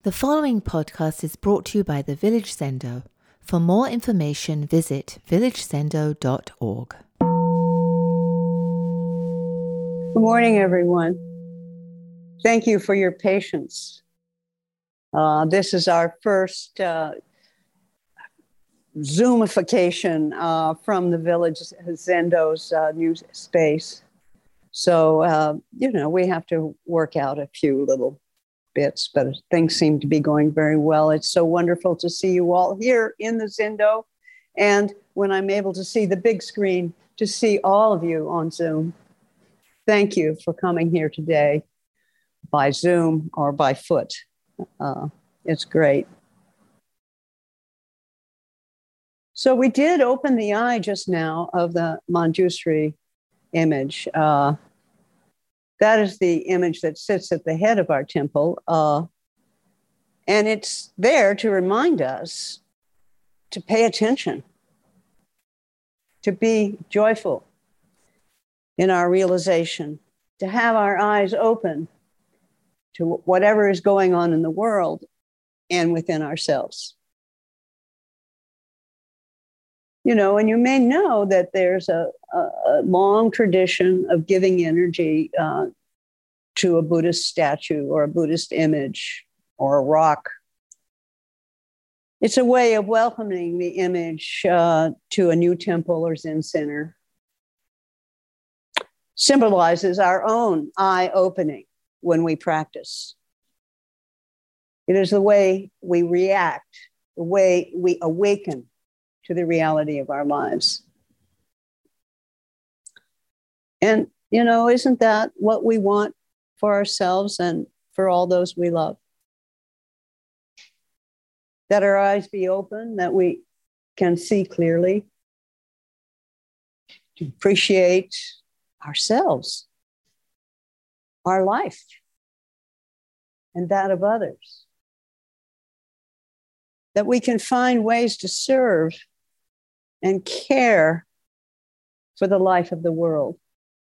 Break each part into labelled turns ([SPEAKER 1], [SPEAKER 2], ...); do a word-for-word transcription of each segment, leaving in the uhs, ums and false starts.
[SPEAKER 1] The following podcast is brought to you by the Village Zendo. For more information, visit village zendo dot org.
[SPEAKER 2] Good morning, everyone. Thank you for your patience. Uh, this is our first uh, Zoomification uh, from the Village Zendo's uh, new space. So, uh, you know, we have to work out a few little bits, but things seem to be going very well. It's so wonderful to see you all here in the Zendo. And when I'm able to see the big screen, to see all of you on Zoom. Thank you for coming here today by Zoom or by foot. Uh, it's great. So we did open the eye just now of the Manjushri image. Uh, that is the image that sits at the head of our temple. Uh, and it's there to remind us to pay attention, to be joyful in our realization, to have our eyes open to whatever is going on in the world and within ourselves. You know, and you may know that there's a, a, a long tradition of giving energy uh, to a Buddhist statue or a Buddhist image or a rock. It's a way of welcoming the image uh, to a new temple or Zen center. Symbolizes our own eye opening when we practice. It is the way we react, the way we awaken to the reality of our lives. And, you know, isn't that what we want for ourselves and for all those we love? That our eyes be open, that we can see clearly, to appreciate ourselves, our life, and that of others. That we can find ways to serve and care for the life of the world.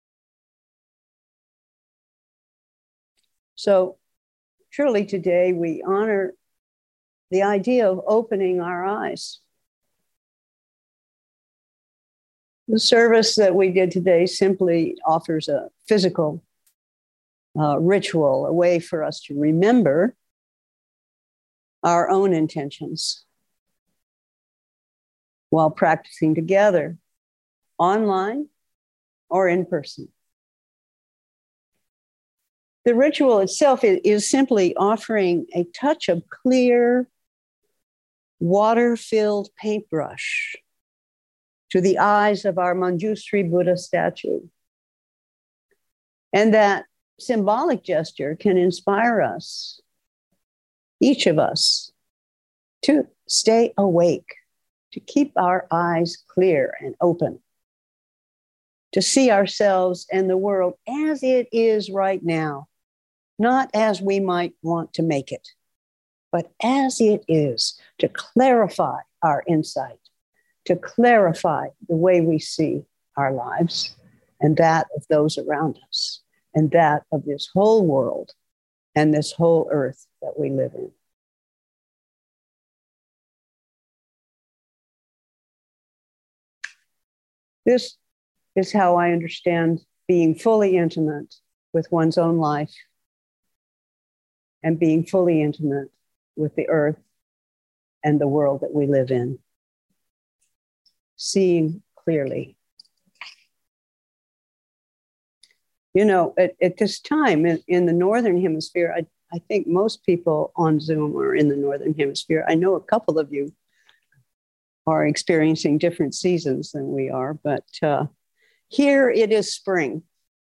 [SPEAKER 2] So truly today we honor the idea of opening our eyes. The service that we did today simply offers a physical uh, ritual, a way for us to remember our own intentions while practicing together, online or in person. The ritual itself is simply offering a touch of clear, water-filled paintbrush to the eyes of our Manjushri Buddha statue. And that symbolic gesture can inspire us, each of us, to stay awake, to keep our eyes clear and open, to see ourselves and the world as it is right now, not as we might want to make it, but as it is, to clarify our insight, to clarify the way we see our lives and that of those around us and that of this whole world and this whole earth that we live in. This is how I understand being fully intimate with one's own life and being fully intimate with the earth and the world that we live in. Seeing clearly. You know, at, at this time in, in the Northern Hemisphere, I, I think most people on Zoom are in the Northern Hemisphere. I know a couple of you are experiencing different seasons than we are, but uh, here it is spring.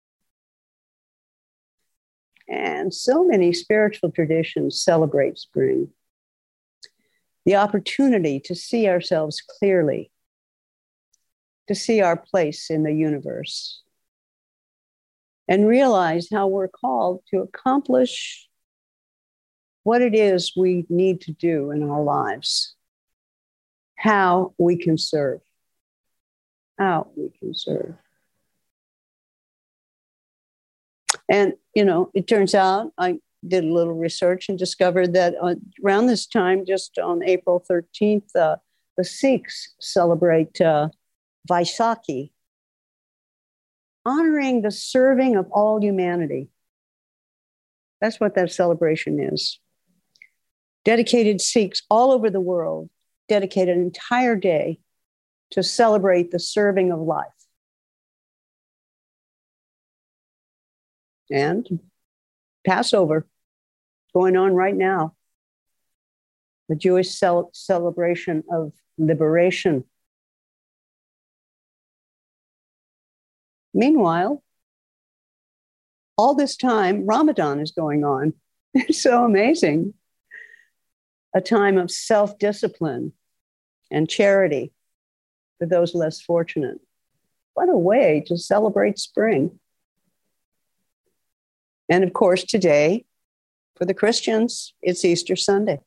[SPEAKER 2] And so many spiritual traditions celebrate spring. The opportunity to see ourselves clearly, to see our place in the universe, and realize how we're called to accomplish what it is we need to do in our lives, how we can serve, how we can serve. And, you know, it turns out I did a little research and discovered that uh, around this time, just on April thirteenth, uh, the Sikhs celebrate uh, Vaisakhi, honoring the serving of all humanity. That's what that celebration is. Dedicated Sikhs all over the world dedicate an entire day to celebrate the serving of life. And Passover, going on right now, the Jewish cel- celebration of liberation. Meanwhile, all this time, Ramadan is going on. It's so amazing. A time of self-discipline and charity for those less fortunate. What a way to celebrate spring. And of course, today, for the Christians, it's Easter Sunday.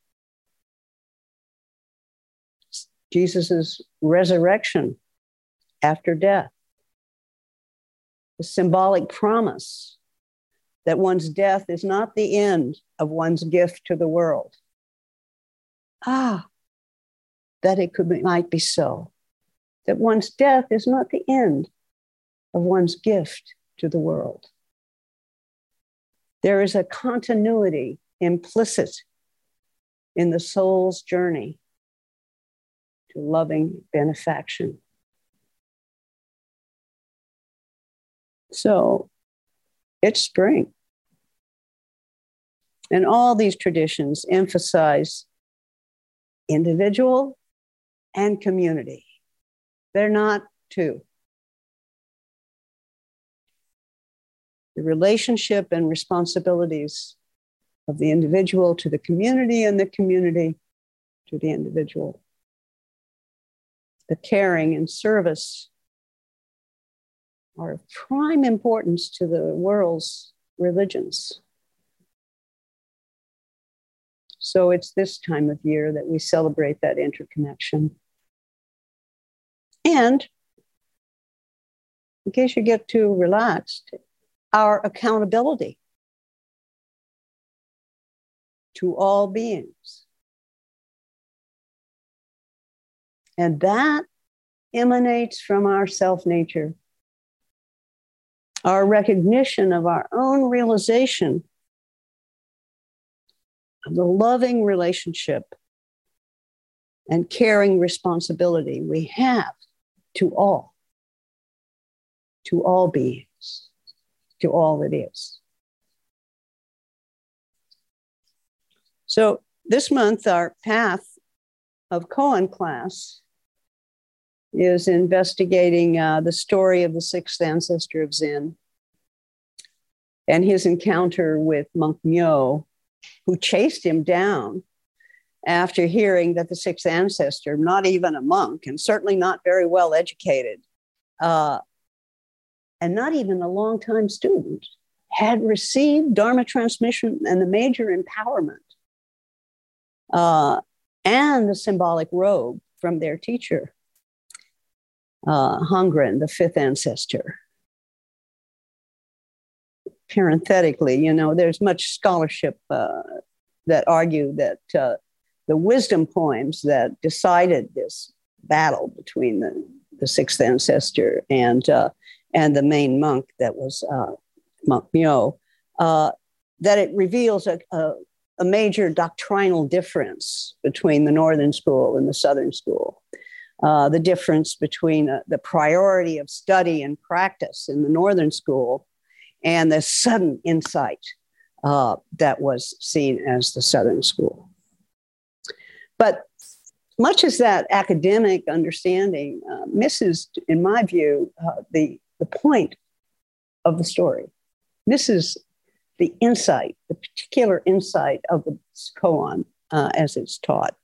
[SPEAKER 2] Jesus' resurrection after death. The symbolic promise that one's death is not the end of one's gift to the world. Ah, that it could be, might be so. That one's death is not the end of one's gift to the world. There is a continuity implicit in the soul's journey to loving benefaction. So it's spring. And all these traditions emphasize individual and community. They're not two. The relationship and responsibilities of the individual to the community and the community to the individual. The caring and service are of prime importance to the world's religions. So it's this time of year that we celebrate that interconnection. And in case you get too relaxed, our accountability to all beings. And that emanates from our self-nature, our recognition of our own realization of the loving relationship and caring responsibility we have to all, to all beings, to all that is. So this month, our Path of Koan class is investigating uh, the story of the sixth ancestor of Zen and his encounter with Monk Myo, who chased him down after hearing that the sixth ancestor, not even a monk and certainly not very well educated, uh, and not even a longtime student, had received Dharma transmission and the major empowerment uh, and the symbolic robe from their teacher, uh, Hongren, the fifth ancestor. Parenthetically, you know, there's much scholarship uh, that argue that uh, the wisdom poems that decided this battle between the, the sixth ancestor and uh, and the main monk that was uh, Monk Myo, uh, that it reveals a, a, a major doctrinal difference between the Northern school and the Southern school. Uh, the difference between uh, the priority of study and practice in the Northern school and the sudden insight uh, that was seen as the Southern school. But much as that academic understanding uh, misses, in my view, uh, the, the point of the story. Misses the insight, the particular insight of the koan uh, as it's taught.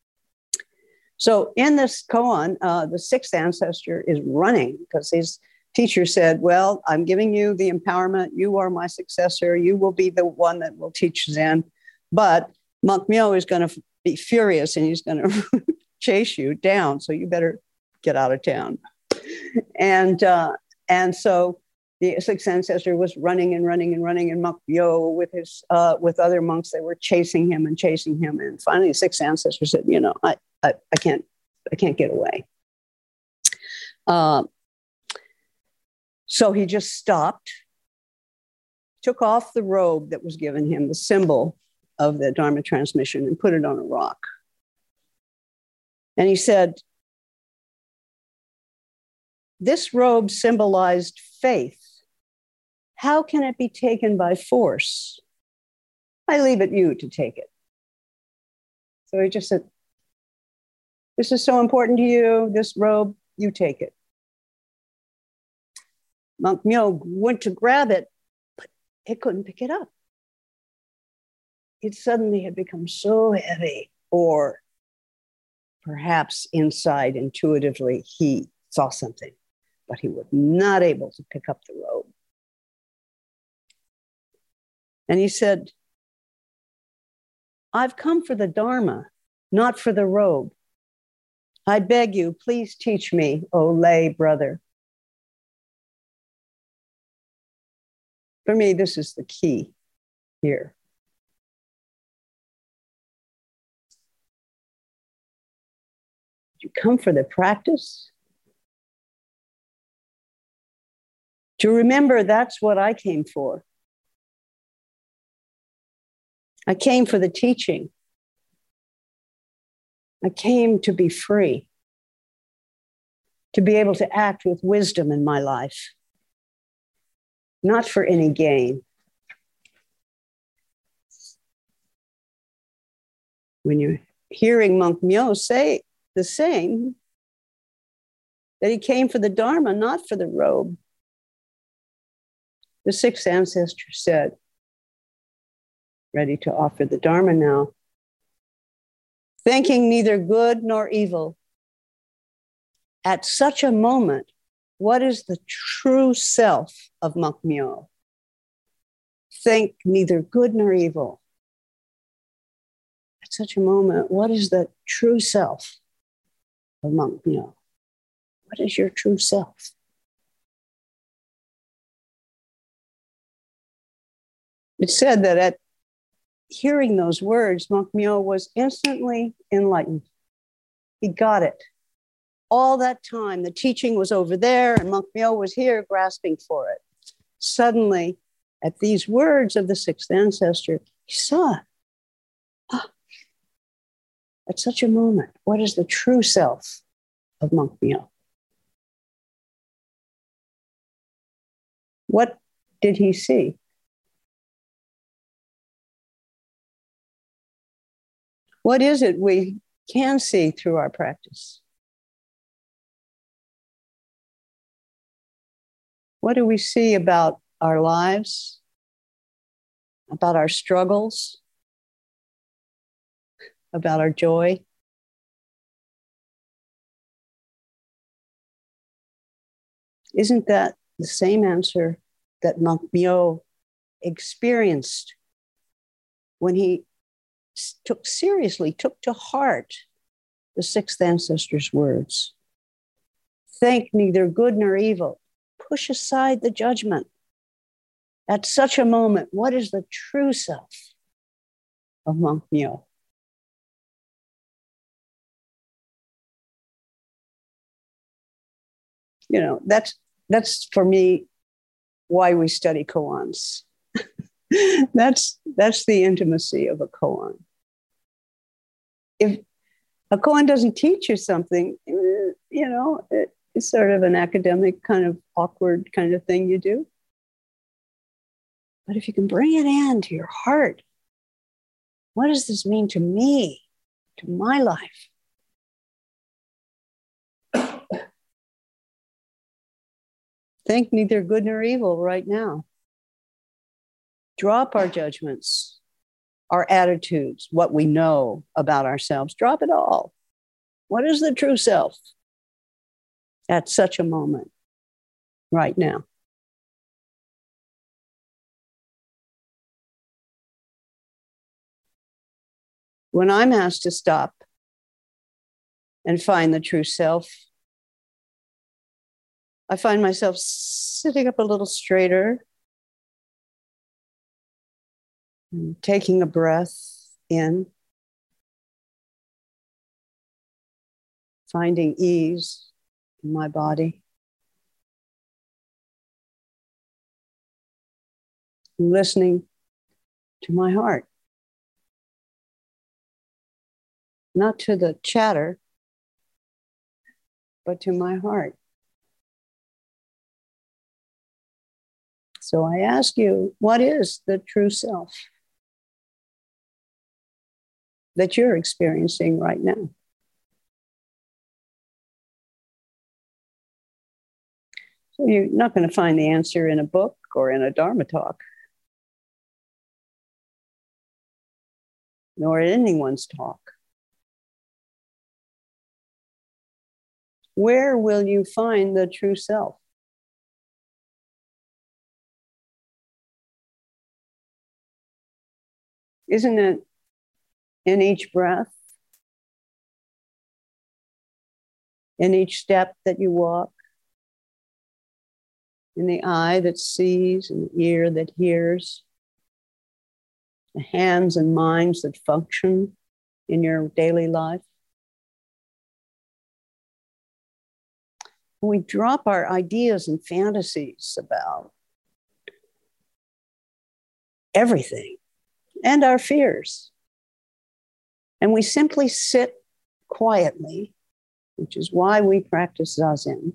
[SPEAKER 2] So in this koan, uh, the sixth ancestor is running because his teacher said, well, I'm giving you the empowerment. You are my successor. You will be the one that will teach Zen. But Monk Myo is going to be furious and he's going to chase you down. So you better get out of town. And, uh, and so the sixth ancestor was running and running and running, and Monk Myo with his uh, with other monks, they were chasing him and chasing him. And finally, the sixth ancestor said, "You know, I I, I can't I can't get away." Uh, so he just stopped, took off the robe that was given him, the symbol of the Dharma transmission, and put it on a rock. And he said, "This robe symbolized faith. How can it be taken by force? I leave it you to take it." So he just said, "This is so important to you, this robe, you take it." Monk Myo went to grab it, but it couldn't pick it up. It suddenly had become so heavy, or perhaps inside intuitively he saw something, but he was not able to pick up the robe. And he said, "I've come for the Dharma, not for the robe. I beg you, please teach me, O lay brother." For me, this is the key here. You come for the practice? To remember that's what I came for. I came for the teaching. I came to be free, to be able to act with wisdom in my life, not for any gain. When you're hearing Monk Myo say the same, that he came for the Dharma, not for the robe, the sixth ancestor said, ready to offer the Dharma now, "Thinking neither good nor evil. At such a moment, what is the true self of Monk Myo? Think neither good nor evil. At such a moment, what is the true self of Monk Myo? What is your true self?" It's said that at hearing those words, Monk Myo was instantly enlightened. He got it. All that time, the teaching was over there, and Monk Myo was here grasping for it. Suddenly, at these words of the sixth ancestor, he saw it. Ah, at such a moment, what is the true self of Monk Myo? What did he see? What is it we can see through our practice? What do we see about our lives, about our struggles, about our joy? Isn't that the same answer that Monk Myo experienced when he took seriously, took to heart the sixth ancestor's words? Think neither good nor evil. Push aside the judgment. At such a moment, what is the true self of Monk Myo? You know, that's that's for me why we study koans. that's that's the intimacy of a koan. If a koan doesn't teach you something, you know, it, it's sort of an academic kind of awkward kind of thing you do. But if you can bring it into your heart, what does this mean to me, to my life? Think neither good nor evil right now. Drop our judgments, our attitudes, what we know about ourselves. Drop it all. What is the true self at such a moment right now? When I'm asked to stop and find the true self, I find myself sitting up a little straighter and taking a breath in, finding ease in my body, and listening to my heart, not to the chatter, but to my heart. So I ask you, what is the true self that you're experiencing right now? So you're not going to find the answer in a book or in a Dharma talk, nor in anyone's talk. Where will you find the true self? Isn't it in each breath, in each step that you walk, in the eye that sees and the ear that hears, the hands and minds that function in your daily life? We drop our ideas and fantasies about everything and our fears. And we simply sit quietly, which is why we practice Zazen.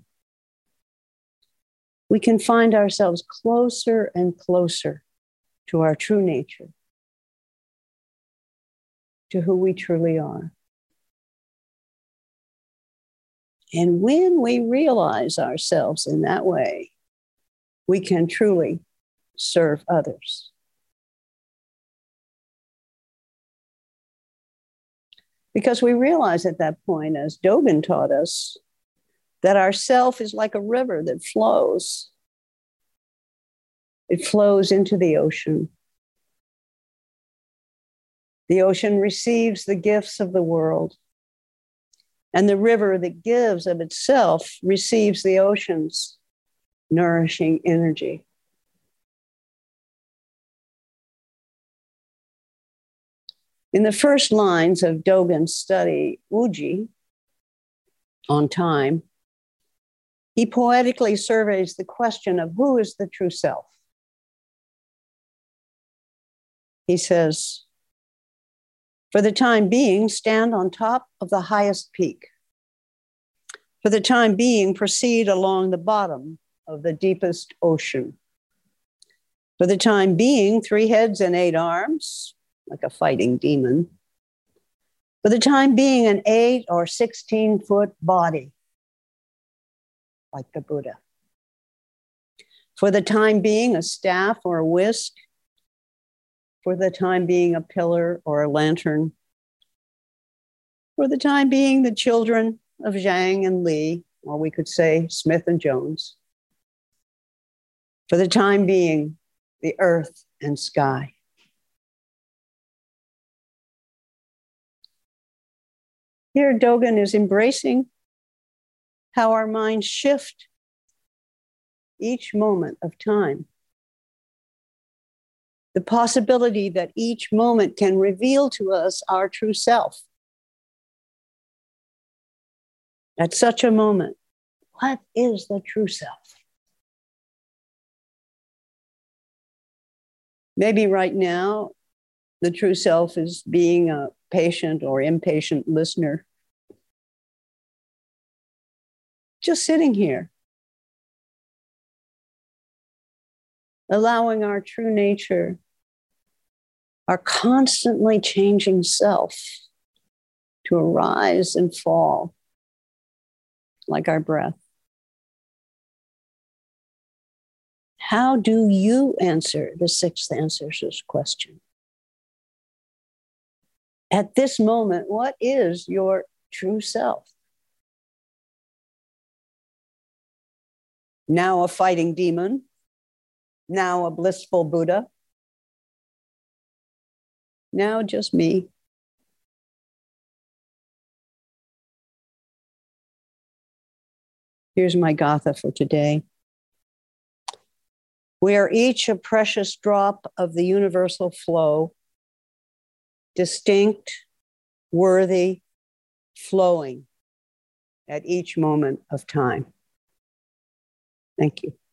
[SPEAKER 2] We can find ourselves closer and closer to our true nature, to who we truly are. And when we realize ourselves in that way, we can truly serve others. Because we realize at that point, as Dogen taught us, that our self is like a river that flows. It flows into the ocean. The ocean receives the gifts of the world. And the river that gives of itself receives the ocean's nourishing energy. In the first lines of Dogen's study, Uji, on time, he poetically surveys the question of who is the true self. He says, for the time being, stand on top of the highest peak. For the time being, proceed along the bottom of the deepest ocean. For the time being, three heads and eight arms, like a fighting demon. For the time being, an eight or sixteen foot body, like the Buddha. For the time being, a staff or a whisk. For the time being, a pillar or a lantern. For the time being, the children of Zhang and Li, or we could say Smith and Jones. For the time being, the earth and sky. Here, Dogen is embracing how our minds shift each moment of time. The possibility that each moment can reveal to us our true self. At such a moment, what is the true self? Maybe right now, the true self is being a patient or impatient listener. Just sitting here, allowing our true nature, our constantly changing self, to arise and fall like our breath. How do you answer the sixth answer's question? At this moment, what is your true self? Now a fighting demon, now a blissful Buddha, now just me. Here's my Gatha for today. We are each a precious drop of the universal flow, distinct, worthy, flowing at each moment of time. Thank you.